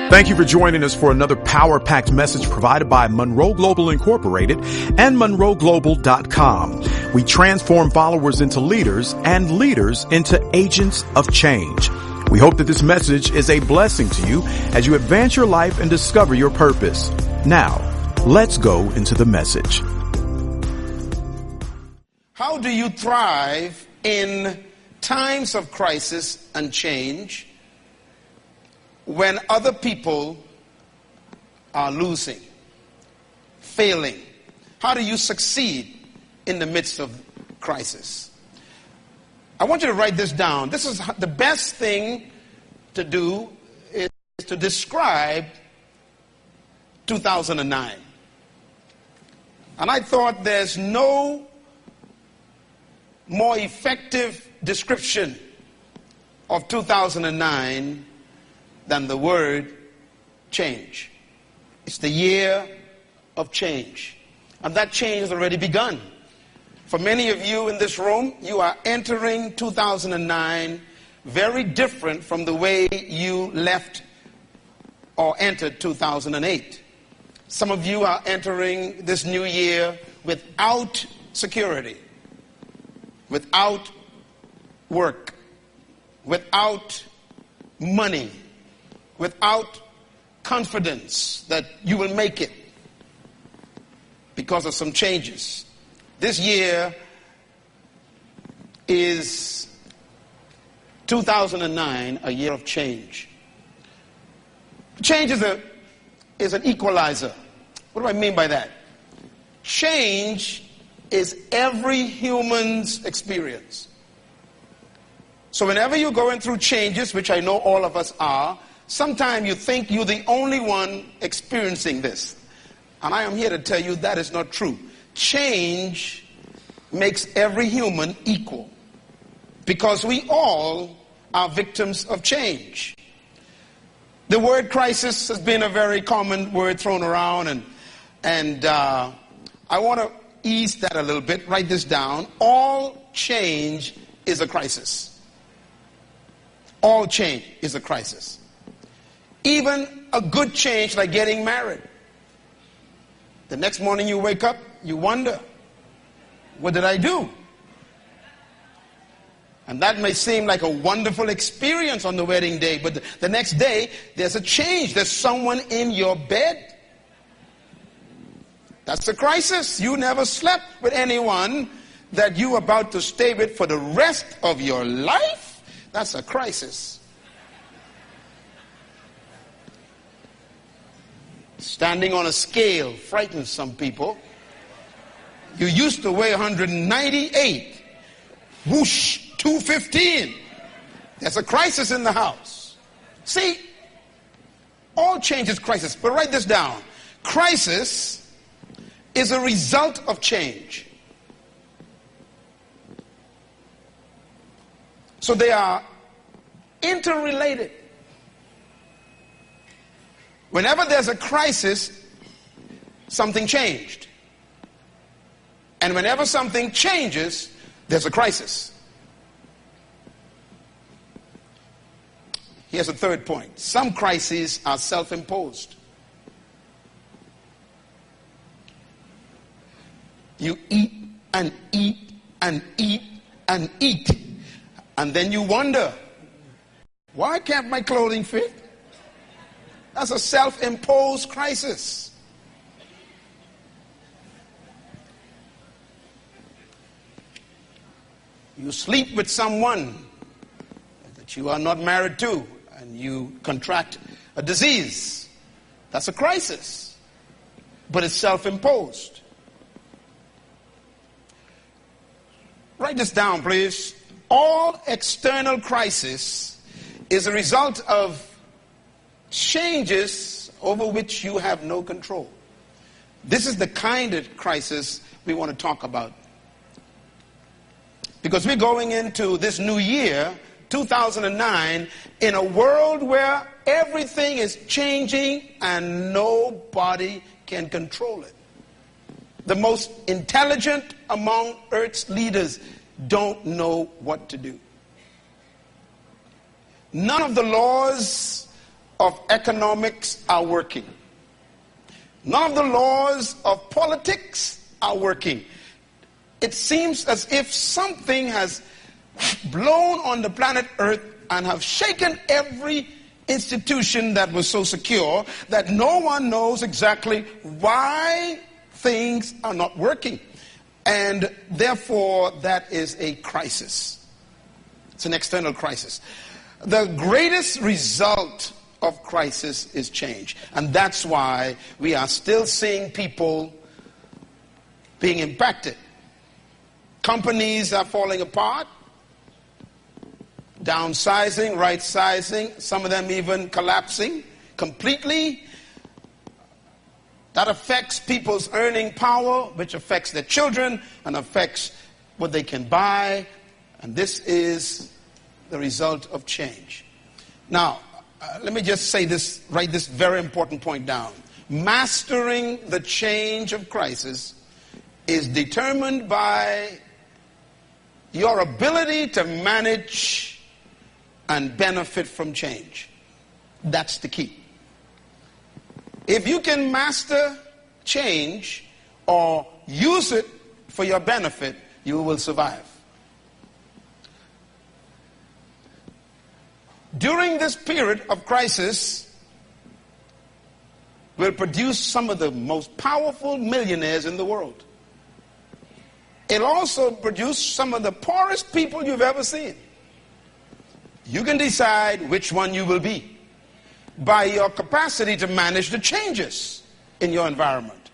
Thank you for joining us for another power-packed message provided by Monroe Global Incorporated and MonroeGlobal.com. We transform followers into leaders and leaders into agents of change. We hope that this message is a blessing to you as you advance your life and discover your purpose. Now, let's go into the message. How do you thrive in times of crisis and change when other people are losing, failing? How do you succeed in the midst of crisis? I want you to write this down. This is the best thing to do is to describe 2009. And I thought there's no more effective description of 2009 than the word change. It's the year of change. And that change has already begun. For many of you in this room, you are entering 2009 very different from the way you left or entered 2008. Some of you are entering this new year without security, without work, without money, without confidence that you will make it because of some changes. This year is 2009, a year of change. Change is an equalizer. What do I mean by that? Change is every human's experience. So whenever you're going through changes, which I know all of us are, sometimes you think you're the only one experiencing this. And I am here to tell you that is not true. Change makes every human equal because we all are victims of change. The word crisis has been a very common word thrown around, and I want to ease that a little bit. Write this down. All change is a crisis. All change is a crisis. Even a good change like getting married. The next morning you wake up, you wonder, what did I do? And that may seem like a wonderful experience on the wedding day, but the next day, there's a change. There's someone in your bed. That's a crisis. You never slept with anyone that you're about to stay with for the rest of your life. That's a crisis. Standing on a scale frightens some people. You used to weigh 198. Whoosh, 215. There's a crisis in the house. See, all change is crisis. But write this down. Crisis is a result of change. So they are interrelated. Whenever there's a crisis, something changed. And whenever something changes, there's a crisis. Here's a third point. Some crises are self-imposed. You eat and eat and eat and eat. And then you wonder, why can't my clothing fit? That's a self-imposed crisis. You sleep with someone that you are not married to, and you contract a disease. That's a crisis. But it's self-imposed. Write this down, please. All external crisis is a result of changes over which you have no control. This is the kind of crisis we want to talk about. Because we're going into this new year, 2009, in a world where everything is changing and nobody can control it. The most intelligent among Earth's leaders don't know what to do. None of the laws of economics are working. None of the laws of politics are working. It seems as if something has blown on the planet Earth and have shaken every institution that was so secure that no one knows exactly why things are not working. And therefore, that is a crisis. It's an external crisis. The greatest result of crisis is change. And that's why we are still seeing people being impacted. Companies are falling apart, downsizing, right-sizing, some of them even collapsing completely. That affects people's earning power, which affects their children and affects what they can buy. And this is the result of change. Now, let me just say this, write this very important point down. Mastering the change of crisis is determined by your ability to manage and benefit from change. That's the key. If you can master change or use it for your benefit, you will survive. During this period of crisis, we'll produce some of the most powerful millionaires in the world. It'll also produce some of the poorest people you've ever seen. You can decide which one you will be by your capacity to manage the changes in your environment.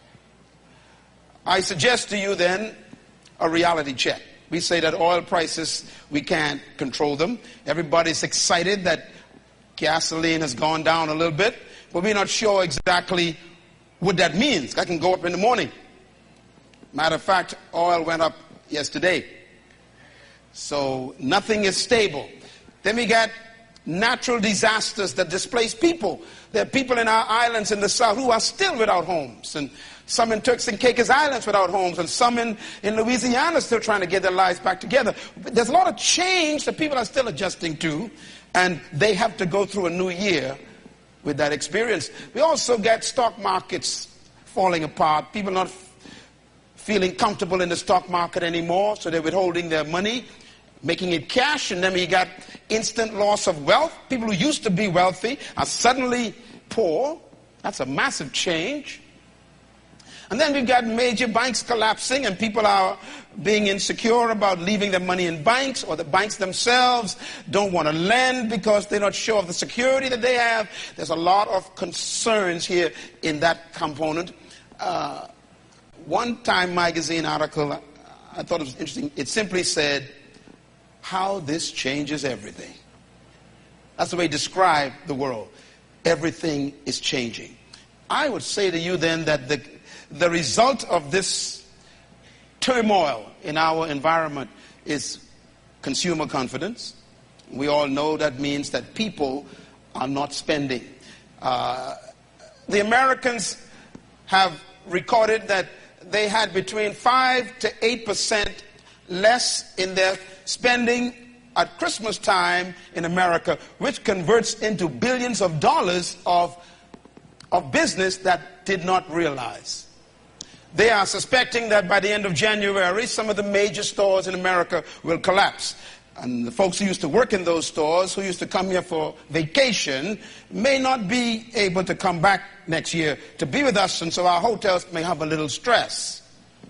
I suggest to you then a reality check. We say that oil prices, we can't control them. Everybody's excited that gasoline has gone down a little bit, but we're not sure exactly what that means. I can go up in the morning. Matter of fact, oil went up yesterday. So nothing is stable. Then we got natural disasters that displace people. There are people in our islands in the south who are still without homes, and some in Turks and Caicos Islands without homes, and some in Louisiana still trying to get their lives back together. There's a lot of change that people are still adjusting to, and they have to go through a new year with that experience. We also get stock markets falling apart. People not feeling comfortable in the stock market anymore, so they're withholding their money, making it cash, and then we got instant loss of wealth. People who used to be wealthy are suddenly poor. That's a massive change. And then we've got major banks collapsing, and people are being insecure about leaving their money in banks, or the banks themselves don't want to lend because they're not sure of the security that they have. There's a lot of concerns here in that component. One Time magazine article, I thought it was interesting. It simply said, how this changes everything. That's the way it described the world. Everything is changing. I would say to you then that the result of this turmoil in our environment is consumer confidence. We all know that means that people are not spending. The Americans have recorded that they had between 5 to 8% less in their spending at Christmas time in America, which converts into billions of dollars of business that did not realize. They are suspecting that by the end of January, some of the major stores in America will collapse. And the folks who used to work in those stores, who used to come here for vacation, may not be able to come back next year to be with us, and so our hotels may have a little stress.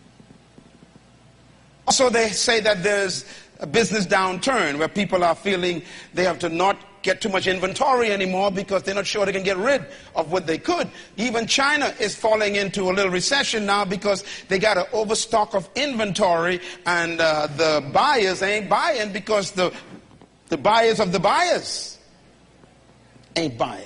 Also, they say that there's a business downturn where people are feeling they have to not get too much inventory anymore because they're not sure they can get rid of what they could. Even China is falling into a little recession now because they got an overstock of inventory, and the buyers ain't buying because the buyers of the buyers ain't buying.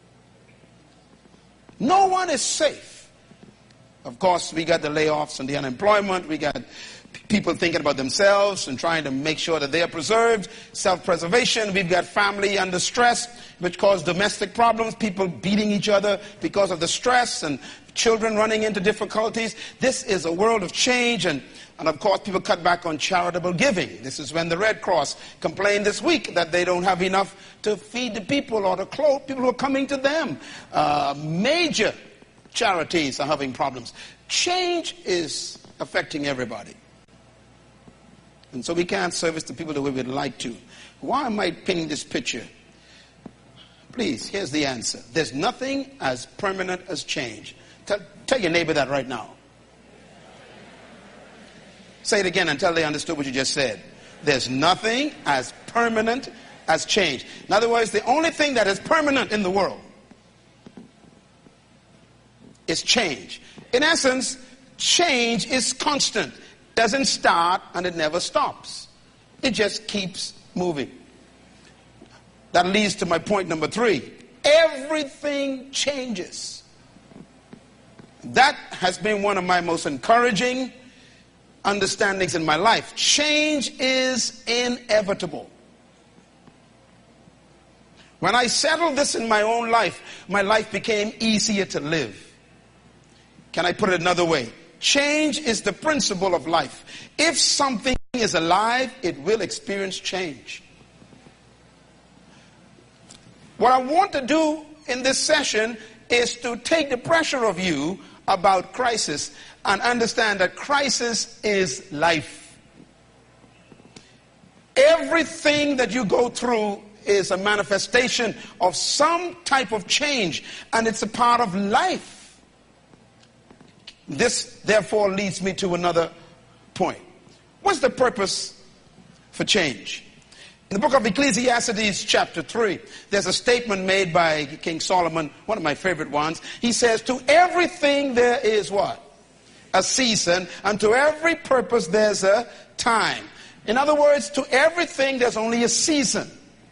No one is safe. Of course, we got the layoffs and the unemployment. We got people thinking about themselves and trying to make sure that they are preserved, self-preservation. We've got family under stress, which cause domestic problems, people beating each other because of the stress, and children running into difficulties. This is a world of change, and of course people cut back on charitable giving. This is when the Red Cross complained this week that they don't have enough to feed the people or to clothe people who are coming to them. Major charities are having problems. Change is affecting everybody. And so we can't service the people the way we'd like to. Why am I painting this picture? Please, here's the answer. There's nothing as permanent as change. Tell your neighbor that right now. Say it again until they understood what you just said. There's nothing as permanent as change. In other words, the only thing that is permanent in the world is change. In essence, change is constant. Doesn't start and it never stops. It just keeps moving. That leads to my point number 3. Everything changes. That has been one of my most encouraging understandings in my life. Change is inevitable. When I settled this in my own life, my life became easier to live. Can I put it another way? Change is the principle of life. If something is alive, it will experience change. What I want to do in this session is to take the pressure of you about crisis and understand that crisis is life. Everything that you go through is a manifestation of some type of change, and it's a part of life. This, therefore, leads me to another point. What's the purpose for change? In the book of Ecclesiastes, chapter 3, there's a statement made by King Solomon, one of my favorite ones. He says, to everything there is what? A season, and to every purpose there's a time. In other words, to everything there's only a season.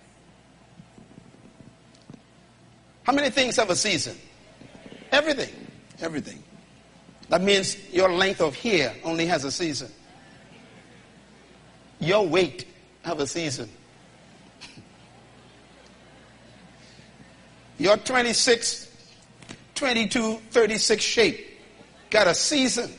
How many things have a season? Everything. Everything. That means your length of hair only has a season. Your weight have a season. Your 26, 22, 36 shape got a season.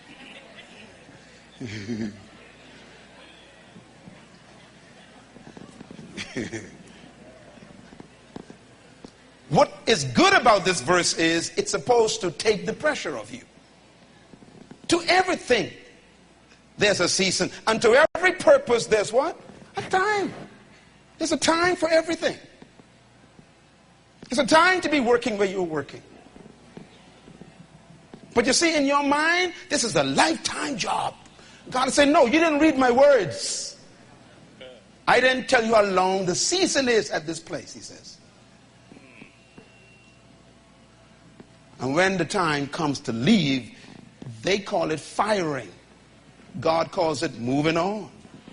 What is good about this verse is it's supposed to take the pressure of you. To everything, there's a season. And to every purpose, there's what? A time. There's a time for everything. There's a time to be working where you're working. But you see, in your mind, this is a lifetime job. God said, no, you didn't read my words. I didn't tell you how long the season is at this place, he says. And when the time comes to leave, they call it firing. God calls it moving on.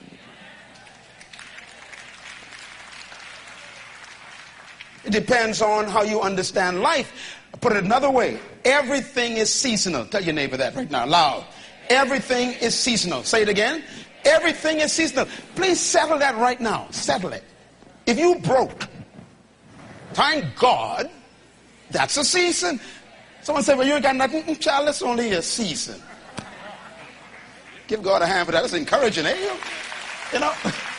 It depends on how you understand life. Put it another way. Everything is seasonal. Tell your neighbor that right now, loud. Everything is seasonal. Say it again. Everything is seasonal. Please settle that right now. Settle it. If you broke, thank God, that's a season. Someone said, well, you ain't got nothing. Child, that's only a season. Give God a hand for that. That's encouraging, eh? You know?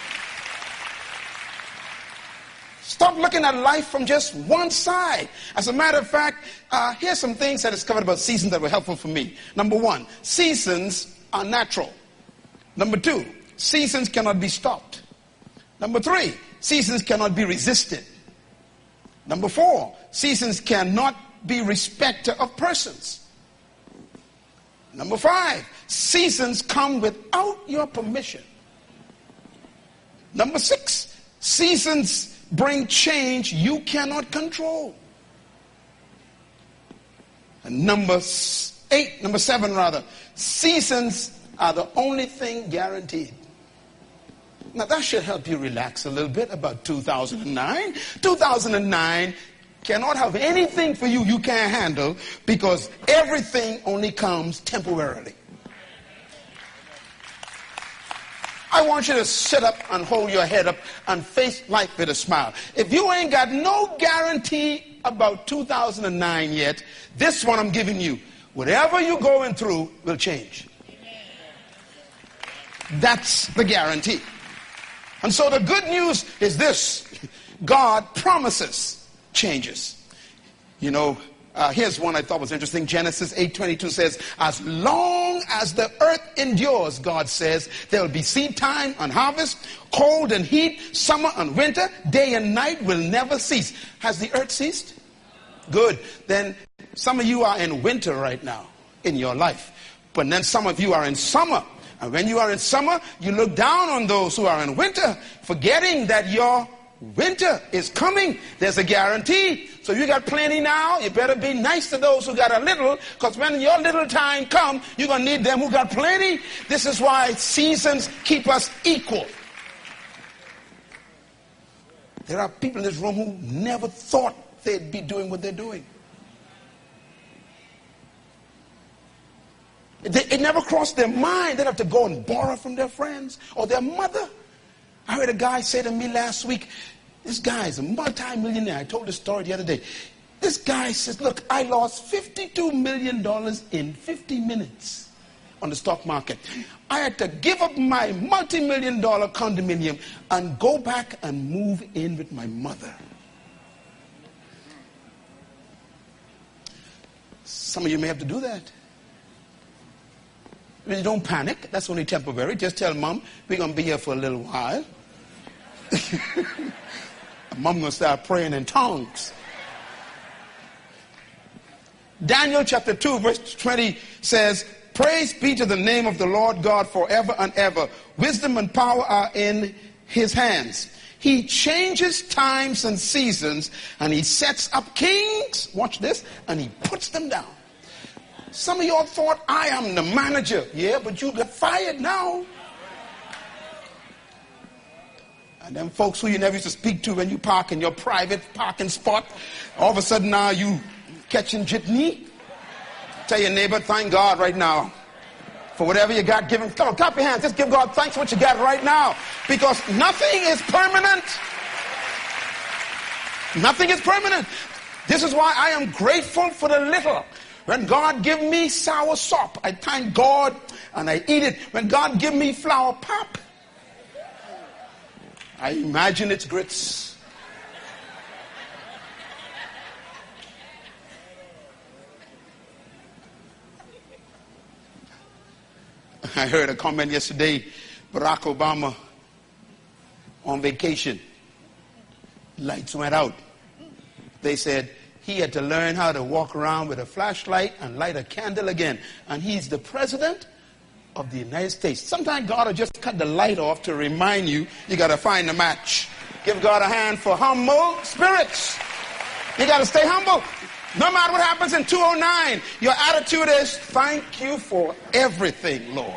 Stop looking at life from just one side. As a matter of fact, here's some things I discovered about seasons that were helpful for me. Number 1, seasons are natural. Number 2, seasons cannot be stopped. Number 3, seasons cannot be resisted. Number 4, seasons cannot be respecter of persons. Number 5, seasons come without your permission. Number 6, seasons bring change you cannot control. And number 7, seasons are the only thing guaranteed. Now that should help you relax a little bit about 2009. 2009 cannot have anything for you can't handle, because everything only comes temporarily. I want you to sit up and hold your head up and face life with a smile. If you ain't got no guarantee about 2009 yet, this one I'm giving you. Whatever you're going through will change. That's the guarantee. And so the good news is this. God promises changes. You know, here's one I thought was interesting. Genesis 8:22 says, as long as the earth endures, God says, there will be seed time and harvest, cold and heat, summer and winter, day and night will never cease. Has the earth ceased? Good. Then some of you are in winter right now in your life. But then some of you are in summer. And when you are in summer, you look down on those who are in winter, forgetting that your winter is coming. There's a guarantee. So you got plenty now. You better be nice to those who got a little, because when your little time comes, you're going to need them who got plenty. This is why seasons keep us equal. There are people in this room who never thought they'd be doing what they're doing. It never crossed their mind they'd have to go and borrow from their friends or their mother. I heard a guy say to me last week, this guy is a multi-millionaire. I told this story the other day. This guy says, look, I lost $52 million in 50 minutes on the stock market. I had to give up my multi-million-dollar condominium and go back and move in with my mother. Some of you may have to do that. You don't panic. That's only temporary. Just tell Mom, we're going to be here for a little while. Mom going to start praying in tongues. Daniel chapter 2 verse 20 says, praise be to the name of the Lord God forever and ever. Wisdom and power are in his hands. He changes times and seasons, and he sets up kings, watch this, and he puts them down. Some of y'all thought, I am the manager. Yeah, but you got fired now. And them folks who you never used to speak to when you park in your private parking spot, all of a sudden now you catching jitney. Tell your neighbor, thank God right now for whatever you got given. Come on, clap your hands. Just give God thanks for what you got right now. Because nothing is permanent. Nothing is permanent. This is why I am grateful for the little. When God give me sour sop, I thank God and I eat it. When God give me flour pop, I imagine it's grits. I heard a comment yesterday, Barack Obama on vacation. Lights went out. They said, he had to learn how to walk around with a flashlight and light a candle again. And he's the president of the United States. Sometimes God will just cut the light off to remind you, you got to find a match. Give God a hand for humble spirits. You got to stay humble. No matter what happens in 2009, your attitude is, thank you for everything, Lord.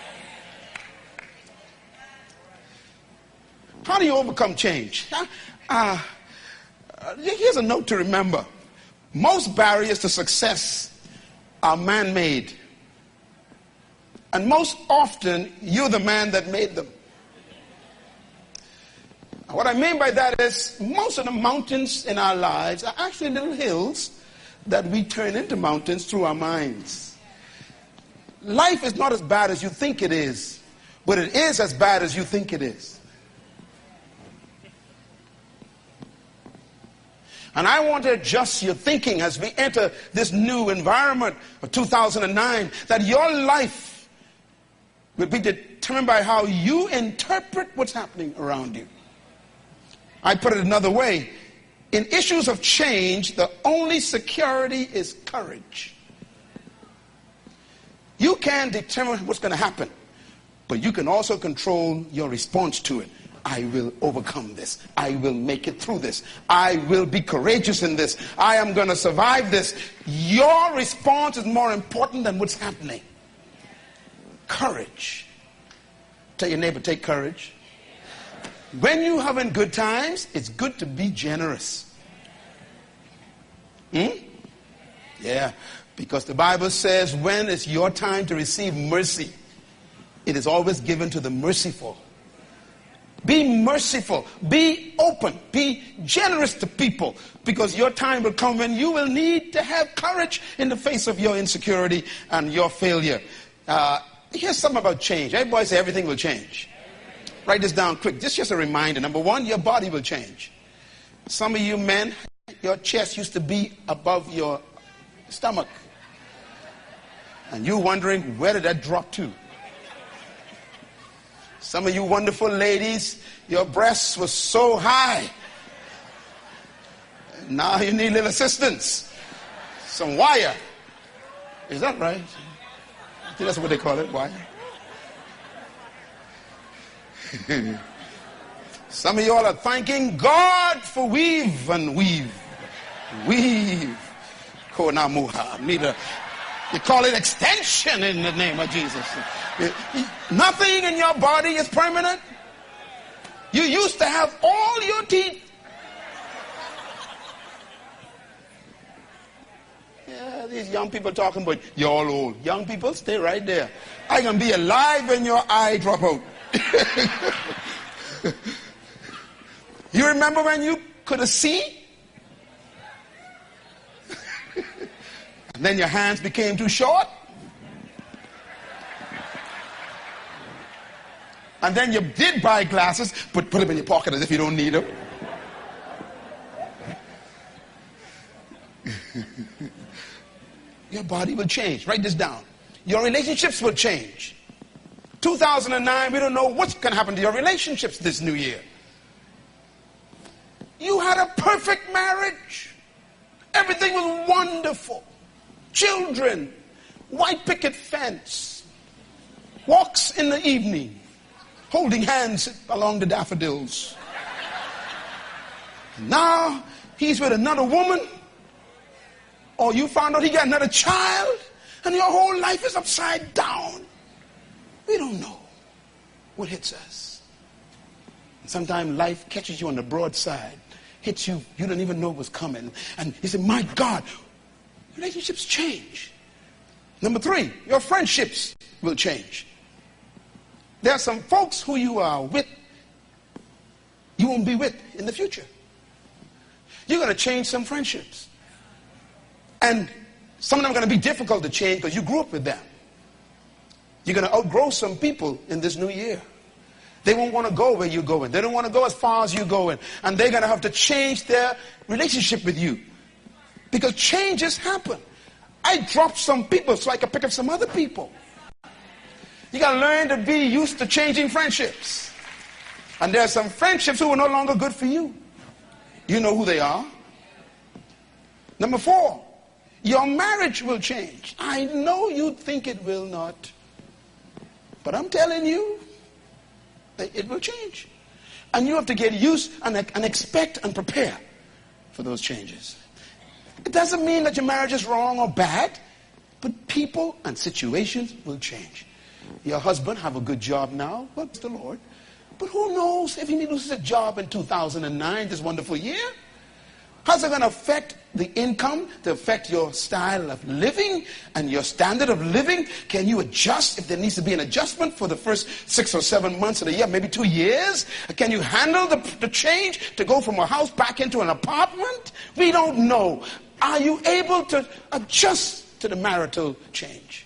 How do you overcome change? Here's a note to remember. Most barriers to success are man-made. And most often, you're the man that made them. What I mean by that is, most of the mountains in our lives are actually little hills that we turn into mountains through our minds. Life is not as bad as you think it is, but it is as bad as you think it is. And I want to adjust your thinking as we enter this new environment of 2009, that your life will be determined by how you interpret what's happening around you. I put it another way. In issues of change, the only security is courage. You can determine what's going to happen, but you can also control your response to it. I will overcome this. I will make it through this. I will be courageous in this. I am going to survive this. Your response is more important than what's happening. Courage. Tell your neighbor, take courage. When you're having good times, it's good to be generous. Yeah, because the Bible says when it's your time to receive mercy, it is always given to the merciful. Be merciful. Be open. Be generous to people. Because your time will come when you will need to have courage in the face of your insecurity and your failure. Here's something about change. Everybody say everything will change. Write this down quick. Just a reminder. Number one, your body will change. Some of you men, your chest used to be above your stomach. And you're wondering, where did that drop to? Some of you wonderful ladies, your breasts were so high. Now you need little assistance. Some wire. Is that right? I think that's what they call it, wire. Some of y'all are thanking God for weave and weave. Weave. Konamuha. You call it extension in the name of Jesus. Nothing in your body is permanent. You used to have all your teeth. Yeah, these young people talking about you're all old. Young people, stay right there. I can be alive when your eye drop out. You remember when you couldn't see? And then your hands became too short. And then you did buy glasses, but put them in your pocket as if you don't need them. Your body will change. Write this down. Your relationships will change. 2009, we don't know what's going to happen to your relationships this new year. You had a perfect marriage. Everything was wonderful. Children, white picket fence, walks in the evening, holding hands along the daffodils. Now he's with another woman, or you found out he got another child, and your whole life is upside down. We don't know what hits us. Sometimes life catches you on the broadside, hits you, you don't even know what's coming. And you say, my God, relationships change. Number three, your friendships will change. There are some folks who you are with, you won't be with in the future. You're going to change some friendships. And some of them are going to be difficult to change because you grew up with them. You're going to outgrow some people in this new year. They won't want to go where you're going. They don't want to go as far as you're going. And they're going to have to change their relationship with you. Because changes happen. I dropped some people so I can pick up some other people. You got to learn to be used to changing friendships. And there are some friendships who are no longer good for you. You know who they are. Number four, your marriage will change. I know you think it will not. But I'm telling you, it will change. And you have to get used and expect and prepare for those changes. It doesn't mean that your marriage is wrong or bad, but people and situations will change. Your husband have a good job now, well, it's the Lord. But who knows if he loses a job in 2009, this wonderful year? How's it going to affect the income, to affect your style of living and your standard of living? Can you adjust if there needs to be an adjustment for the first 6 or 7 months of the year, maybe 2 years? Can you handle the change to go from a house back into an apartment? We don't know. Are you able to adjust to the marital change?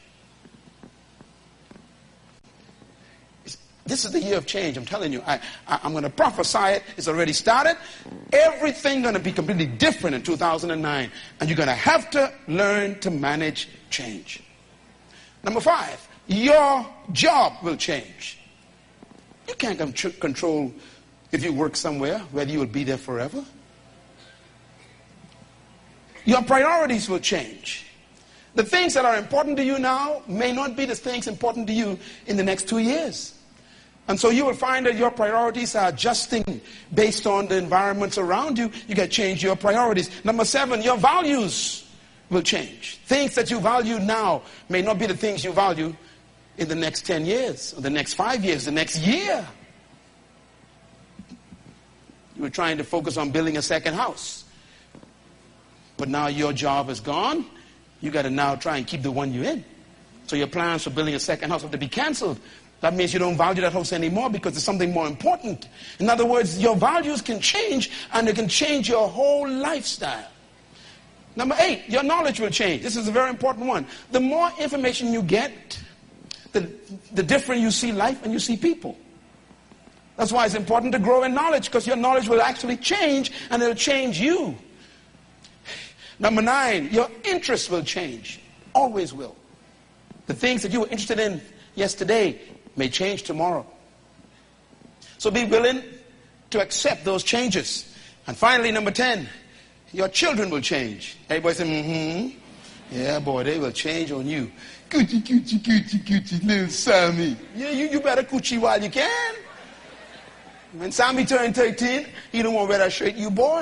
This is the year of change. I'm telling you. I'm going to prophesy it. It's already started. Everything going to be completely different in 2009. And you're going to have to learn to manage change. Number 5, your job will change. You can't control if you work somewhere, whether you will be there forever. Your priorities will change. The things that are important to you now may not be the things important to you in the next 2 years. And so you will find that your priorities are adjusting based on the environments around you. You got to change your priorities. Number 7, your values will change. Things that you value now may not be the things you value in the next 10 years, or the next 5 years, the next year. You were trying to focus on building a second house. But now your job is gone. You got to now try and keep the one you're in. So your plans for building a second house have to be canceled That means you don't value that house anymore because there's something more important. In other words, your values can change and it can change your whole lifestyle. Number 8, your knowledge will change. This is a very important one. The more information you get, the different you see life and you see people. That's why it's important to grow in knowledge, because your knowledge will actually change and it'll change you. Number 9, your interests will change. Always will. The things that you were interested in yesterday may change tomorrow. So be willing to accept those changes. And finally, number 10, your children will change. Everybody say, yeah, boy, they will change on you. Coochie, coochie, coochie, coochie, little Sammy. Yeah, you better coochie while you can. When Sammy turned 13, he don't want to wear that shirt you bought.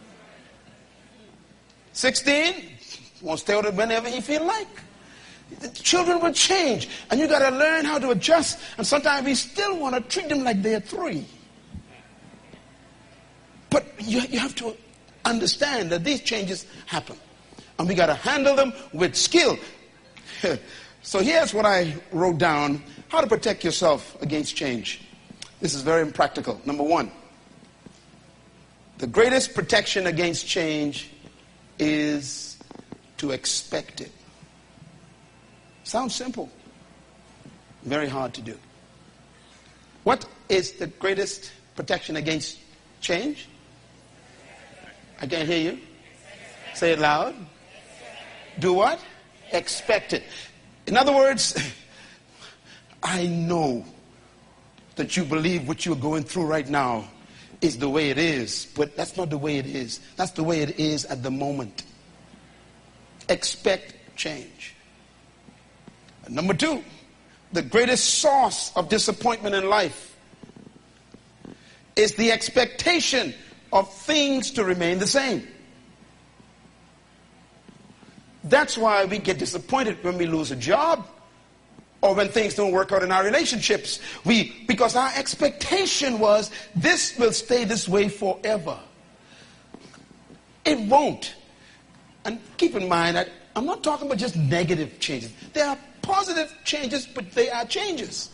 16, won't stay with it whenever he feel like. The children will change, and you got to learn how to adjust. And sometimes we still want to treat them like they're 3. But you have to understand that these changes happen, and we got to handle them with skill. So here's what I wrote down: how to protect yourself against change. This is very impractical. Number 1, the greatest protection against change is to expect it. Sounds simple. Very hard to do. What is the greatest protection against change? I can't hear you. Say it loud. Do what? Expect it. In other words, I know that you believe what you're going through right now is the way it is, but that's not the way it is. That's the way it is at the moment. Expect change. And number 2, the greatest source of disappointment in life is the expectation of things to remain the same. That's why we get disappointed when we lose a job or when things don't work out in our relationships. Because our expectation was this will stay this way forever. It won't. And keep in mind that I'm not talking about just negative changes. There are positive changes, but they are changes.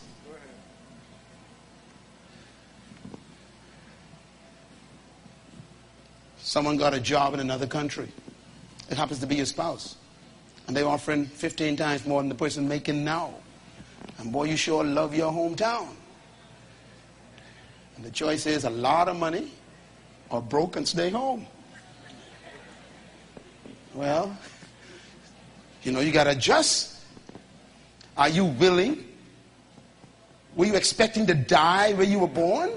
Someone got a job in another country. It happens to be your spouse. And they're offering 15 times more than the person making now. And boy, you sure love your hometown. And the choice is a lot of money or broke and stay home. Well, you got to adjust. Are you willing? Were you expecting to die where you were born?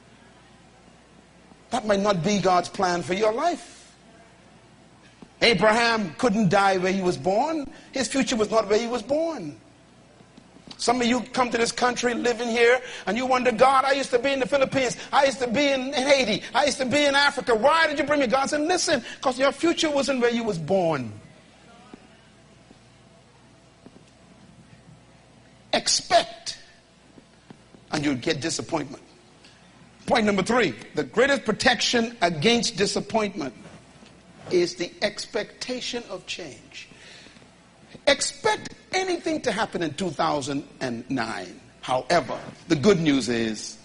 That might not be God's plan for your life. Abraham couldn't die where he was born. His future was not where he was born. Some of you come to this country, living here, and you wonder, God, I used to be in the Philippines. I used to be in Haiti. I used to be in Africa. Why did you bring me? God said, listen, because your future wasn't where you was born. Expect, and you'll get disappointment. Point number 3, the greatest protection against disappointment is the expectation of change. Expect anything to happen in 2009. However, the good news is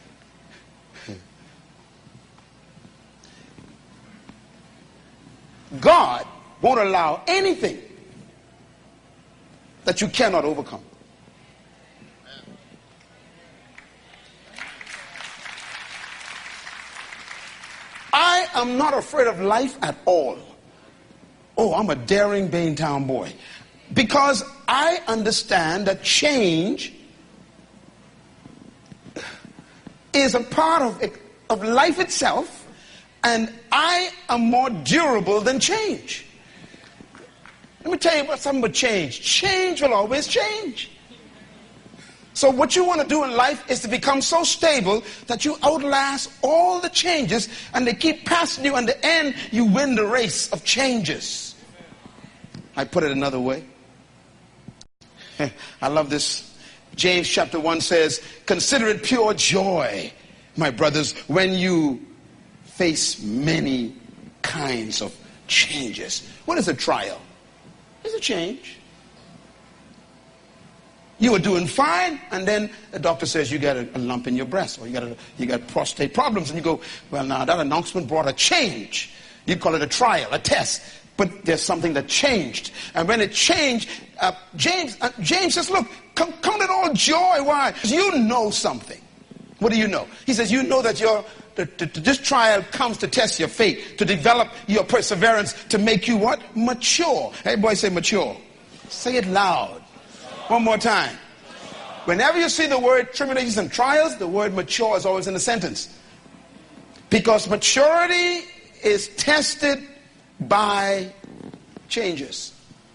God won't allow anything that you cannot overcome. I am not afraid of life at all. Oh, I'm a daring Baintown boy. Because I understand that change is a part of life itself, and I am more durable than change. Let me tell you something about change. Change will always change. So what you want to do in life is to become so stable that you outlast all the changes and they keep passing you, and in the end you win the race of changes. I put it another way. I love this. James chapter 1 says, consider it pure joy, my brothers, when you face many kinds of changes. What is a trial? It's a change. You were doing fine, and then the doctor says you got a lump in your breast, or you got prostate problems, and you go, well, now that announcement brought a change. You call it a trial, a test, but there's something that changed. And when it changed, James says, look, count it all joy. Why? Because you know something. What do you know? He says, you know that this trial comes to test your faith, to develop your perseverance, to make you what? Mature. Everybody say mature. Say it loud. One more time. Whenever you see the word tribulations and trials, the word mature is always in the sentence. Because maturity is tested by changes.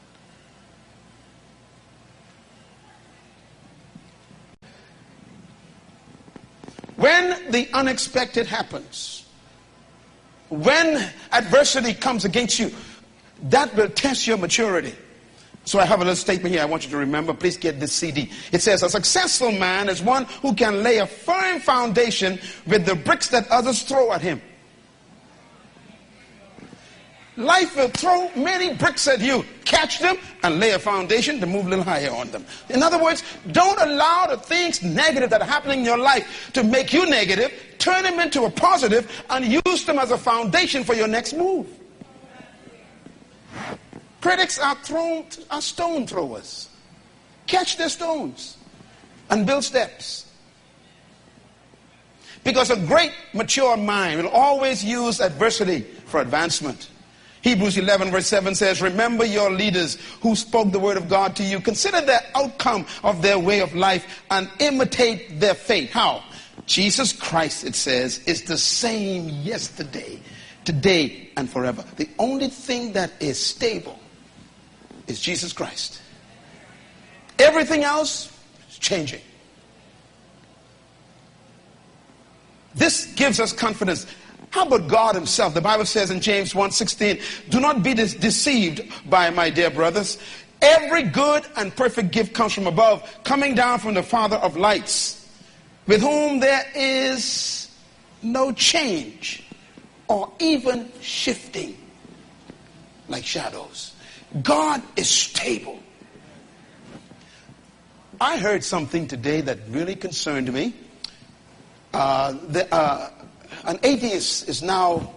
When the unexpected happens, when adversity comes against you, that will test your maturity. So I have a little statement here I want you to remember. Please get this CD. It says, a successful man is one who can lay a firm foundation with the bricks that others throw at him. Life will throw many bricks at you. Catch them and lay a foundation to move a little higher on them. In other words, don't allow the things negative that are happening in your life to make you negative. Turn them into a positive and use them as a foundation for your next move. Critics are stone throwers. Catch their stones and build steps. Because a great mature mind will always use adversity for advancement. Hebrews 11 verse 7 says, remember your leaders who spoke the word of God to you. Consider the outcome of their way of life and imitate their faith. How? Jesus Christ, it says, is the same yesterday, today, and forever. The only thing that is stable is Jesus Christ. Everything else is changing. This gives us confidence. How about God himself? The Bible says in James 1:16, do not be deceived by my dear brothers. Every good and perfect gift comes from above, coming down from the Father of lights, with whom there is no change or even shifting like shadows. God is stable. I heard something today that really concerned me. An atheist is now,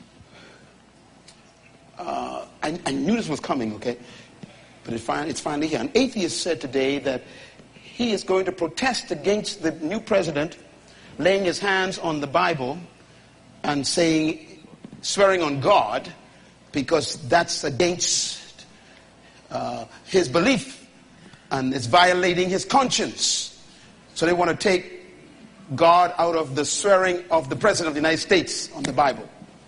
I knew this was coming, okay? But it's finally here. An atheist said today that he is going to protest against the new president laying his hands on the Bible and swearing on God, because that's against his belief and it's violating his conscience. So they want to take God out of the swearing of the President of the United States on the Bible.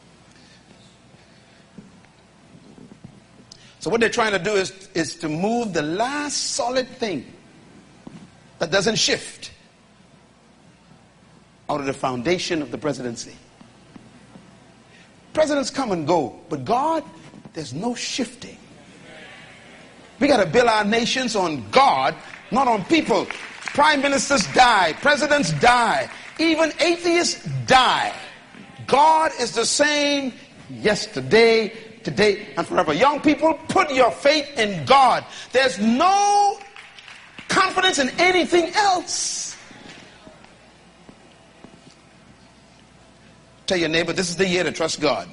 So what they're trying to do is to move the last solid thing that doesn't shift out of the foundation of the presidency. Presidents come and go, but God, there's no shifting. We got to build our nations on God, not on people. Prime ministers die. Presidents die. Even atheists die. God is the same yesterday, today, and forever. Young people, put your faith in God. There's no confidence in anything else. Tell your neighbor, this is the year to trust God.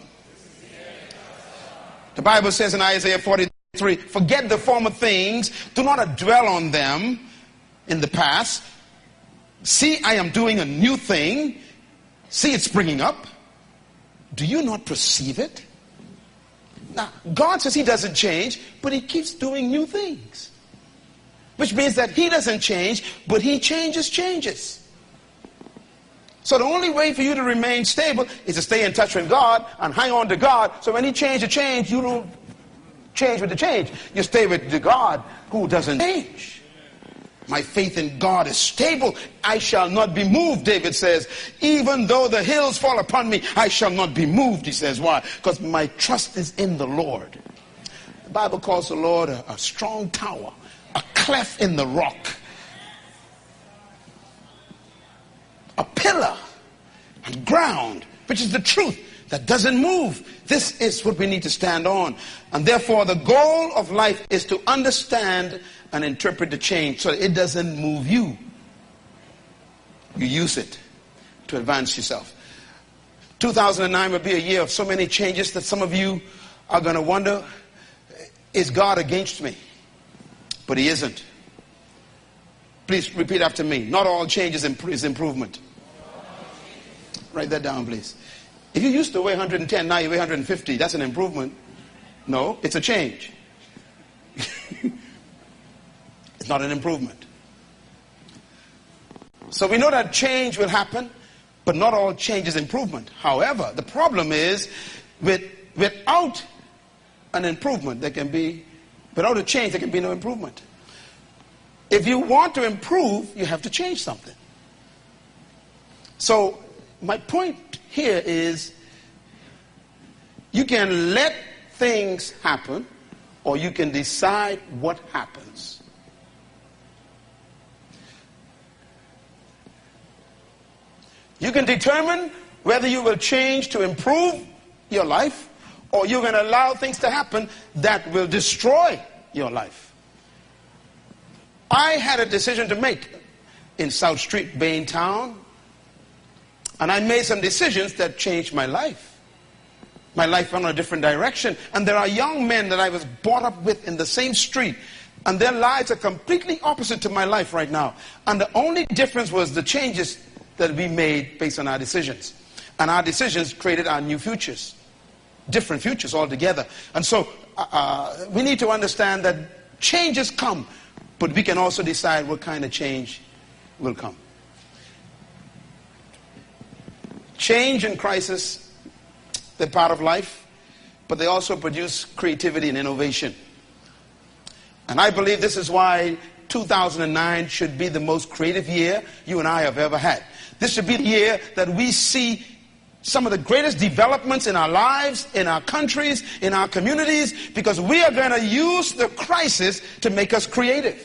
The Bible says in Isaiah 43, forget the former things. Do not dwell on them in the past. See, I am doing a new thing. See, it's springing up. Do you not perceive it? Now, God says he doesn't change, but he keeps doing new things. Which means that he doesn't change, but he changes. So the only way for you to remain stable is to stay in touch with God and hang on to God. So when he changes the change, you don't change with the change. You stay with the God who doesn't change. My faith in God is stable. I shall not be moved, David says. Even though the hills fall upon me, I shall not be moved, he says. Why? Because my trust is in the Lord. The Bible calls the Lord a strong tower, a cleft in the rock, a pillar and ground, which is the truth that doesn't move. This is what we need to stand on. And therefore, the goal of life is to understand and interpret the change so that it doesn't move you. You use it to advance yourself. 2009 will be a year of so many changes that some of you are going to wonder, is God against me? But he isn't. Please repeat after me. Not all change is improvement. Write that down, please. If you used to weigh 110, now you weigh 150, that's an improvement. No, it's a change. It's not an improvement. So we know that change will happen, but not all change is improvement. However, the problem is without an improvement, without a change, there can be no improvement. If you want to improve, you have to change something. So my point here is you can let things happen, or you can decide what happens. You can determine whether you will change to improve your life, or you're going to allow things to happen that will destroy your life. I had a decision to make in South Street, Baintown, and I made some decisions that changed my life. My life went in a different direction. And there are young men that I was brought up with in the same street, and their lives are completely opposite to my life right now. And the only difference was the changes that we made based on our decisions. And our decisions created our new futures. Different futures altogether. And so we need to understand that changes come, but we can also decide what kind of change will come. Change and crisis, they're part of life, but they also produce creativity and innovation. And I believe this is why 2009 should be the most creative year you and I have ever had. This should be the year that we see some of the greatest developments in our lives, in our countries, in our communities, because we are going to use the crisis to make us creative.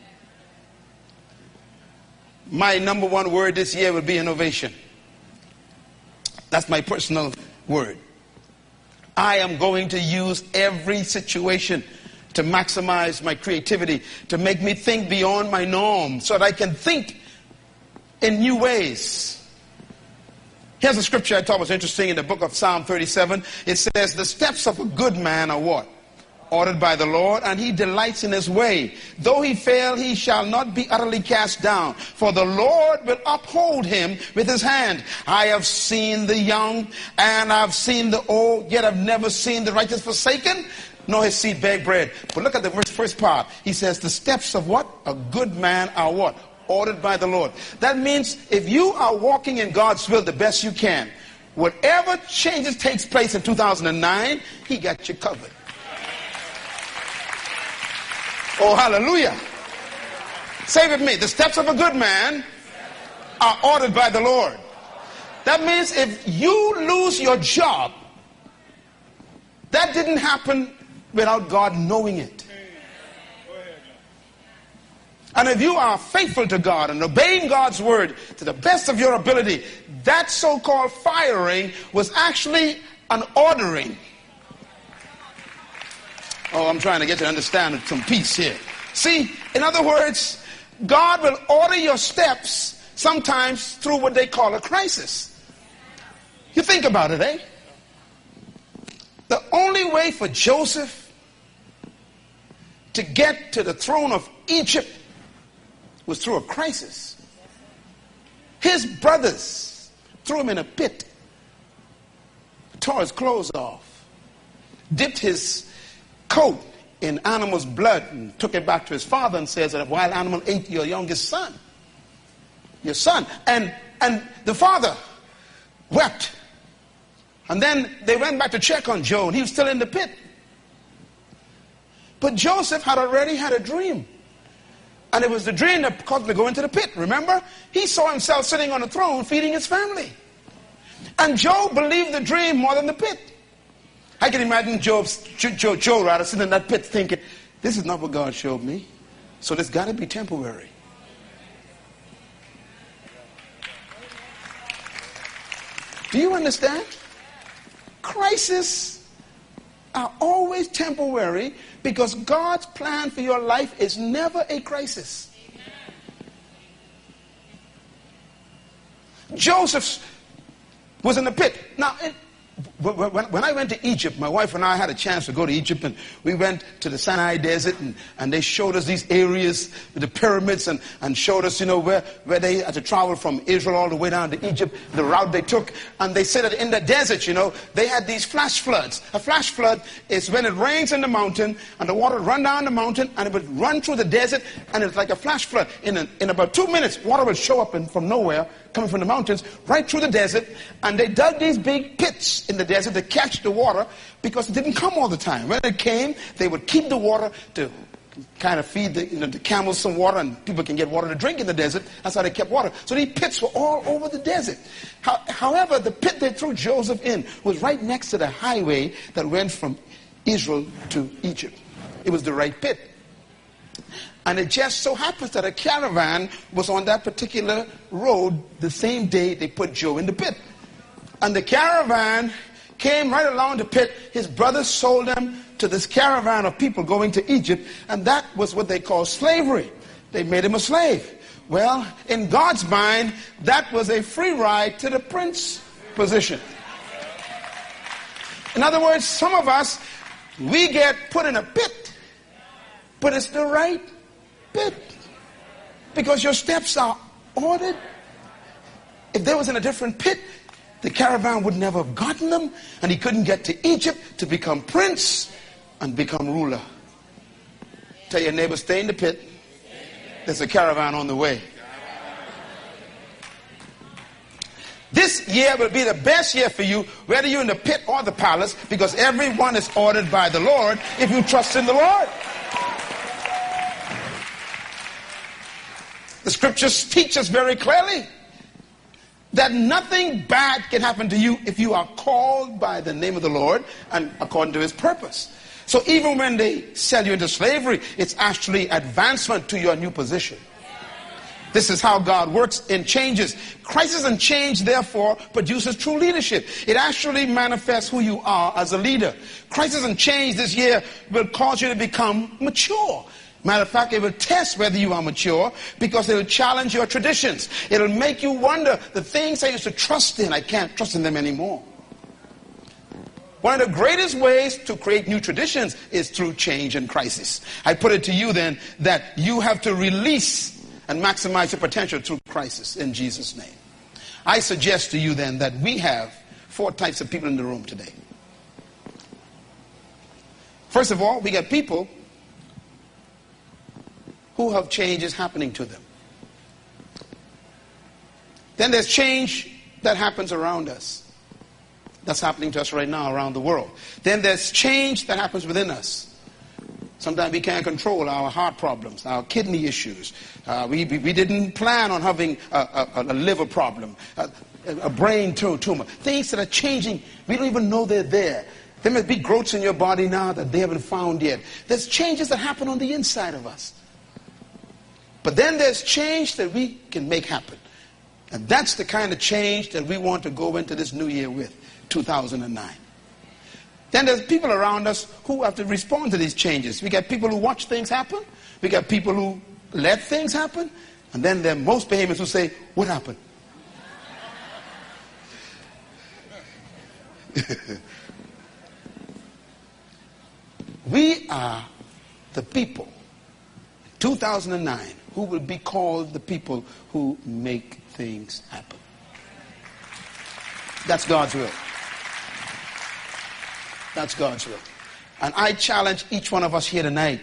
My number one word this year will be innovation. That's my personal word. I am going to use every situation to maximize my creativity, to make me think beyond my norm, so that I can think in new ways. Here's a scripture I thought was interesting in the book of Psalm 37. It says, the steps of a good man are what? Ordered by the Lord, and he delights in his way. Though he fail, he shall not be utterly cast down, for the Lord will uphold him with his hand. I have seen the young, and I've seen the old, yet I've never seen the righteous forsaken, nor his seed beg bread. But look at the first part. He says, the steps of what? A good man are what? Ordered by the Lord. That means if you are walking in God's will the best you can, whatever changes takes place in 2009, he got you covered. Oh, hallelujah. Say with me, the steps of a good man are ordered by the Lord. That means if you lose your job, that didn't happen without God knowing it. And if you are faithful to God and obeying God's word to the best of your ability, that so-called firing was actually an ordering. Oh, I'm trying to get you to understand some peace here. See, in other words, God will order your steps sometimes through what they call a crisis. You think about it, eh? The only way for Joseph to get to the throne of Egypt was through a crisis. His brothers threw him in a pit, tore his clothes off, dipped his coat in animal's blood and took it back to his father and says that a wild animal ate your youngest son, your son. And the father wept. And then they went back to check on Joe, and he was still in the pit. But Joseph had already had a dream. And it was the dream that caused him to go into the pit. Remember? He saw himself sitting on the throne feeding his family. And Job believed the dream more than the pit. I can imagine Joe rather sitting in that pit thinking, this is not what God showed me. So this got to be temporary. Do you understand? Crises are always temporary because God's plan for your life is never a crisis. Joseph was in the pit. Now, when I went to Egypt, my wife and I had a chance to go to Egypt, and we went to the Sinai Desert, and they showed us these areas with the pyramids, and showed us, where they had to travel from Israel all the way down to Egypt, the route they took. And they said that in the desert, they had these flash floods. A flash flood is when it rains in the mountain, and the water would run down the mountain, and it would run through the desert, and it's like a flash flood. In about 2 minutes, water would show up from nowhere, coming from the mountains, right through the desert, and they dug these big pits in the desert to catch the water because it didn't come all the time. When it came, they would keep the water to kind of feed the camels some water, and people can get water to drink in the desert. That's how they kept water. So these pits were all over the desert. However, the pit they threw Joseph in was right next to the highway that went from Israel to Egypt. It was the right pit. And it just so happens that a caravan was on that particular road the same day they put Joe in the pit. And the caravan came right along the pit. His brothers sold them to this caravan of people going to Egypt, and that was what they called slavery. They made him a slave. Well, in God's mind, that was a free ride to the prince position. In other words, some of us, we get put in a pit, but it's the right pit because your steps are ordered. If there was in a different pit, the caravan would never have gotten them, and he couldn't get to Egypt to become prince and become ruler. Tell your neighbor, stay in the pit. There's a caravan on the way. This year will be the best year for you, whether you're in the pit or the palace, because everyone is ordered by the Lord if you trust in the Lord. The scriptures teach us very clearly that nothing bad can happen to you if you are called by the name of the Lord and according to his purpose. So even when they sell you into slavery, it's actually advancement to your new position. This is how God works in changes. Crisis and change, therefore, produces true leadership. It actually manifests who you are as a leader. Crisis and change this year will cause you to become mature. Matter of fact, it will test whether you are mature because it will challenge your traditions. It will make you wonder, the things I used to trust in, I can't trust in them anymore. One of the greatest ways to create new traditions is through change and crisis. I put it to you then that you have to release and maximize your potential through crisis in Jesus' name. I suggest to you then that we have 4 types of people in the room today. First of all, we got people who have changes happening to them. Then there's change that happens around us. That's happening to us right now around the world. Then there's change that happens within us. Sometimes we can't control our heart problems, our kidney issues. We didn't plan on having a liver problem, a brain tumor. Things that are changing, we don't even know they're there. There may be growths in your body now that they haven't found yet. There's changes that happen on the inside of us. But then there's change that we can make happen. And that's the kind of change that we want to go into this new year with, 2009. Then there's people around us who have to respond to these changes. We got people who watch things happen. We got people who let things happen. And then there are most behemoths who say, what happened? We are the people, 2009, who will be called the people who make things happen. That's God's will. That's God's will. And I challenge each one of us here tonight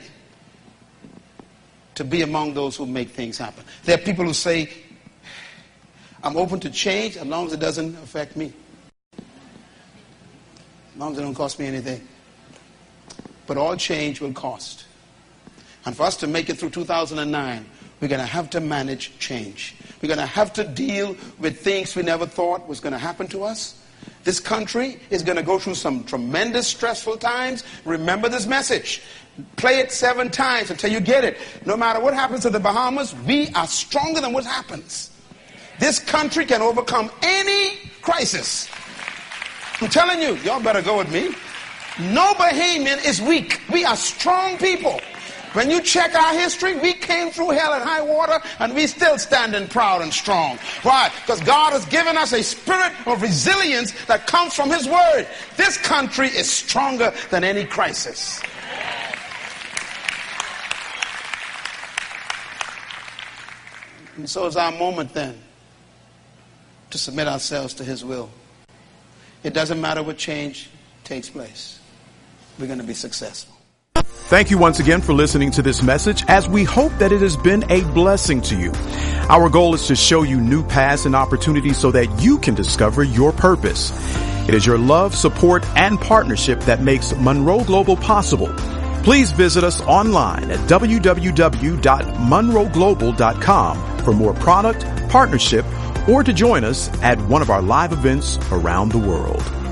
to be among those who make things happen. There are people who say, I'm open to change as long as it doesn't affect me. As long as it don't cost me anything. But all change will cost. And for us to make it through 2009, we're going to have to manage change. We're going to have to deal with things we never thought was going to happen to us. This country is going to go through some tremendous stressful times. Remember this message. Play it 7 times until you get it. No matter what happens to the Bahamas, we are stronger than what happens. This country can overcome any crisis. I'm telling you, y'all better go with me. No Bahamian is weak. We are strong people. When you check our history, we came through hell and high water, and we still standing proud and strong. Why? Because God has given us a spirit of resilience that comes from His Word. This country is stronger than any crisis. And so it's our moment then to submit ourselves to His will. It doesn't matter what change takes place. We're going to be successful. Thank you once again for listening to this message, as we hope that it has been a blessing to you. Our goal is to show you new paths and opportunities so that you can discover your purpose. It is your love, support, and partnership that makes Monroe Global possible. Please visit us online at www.monroeglobal.com for more product, partnership, or to join us at one of our live events around the world.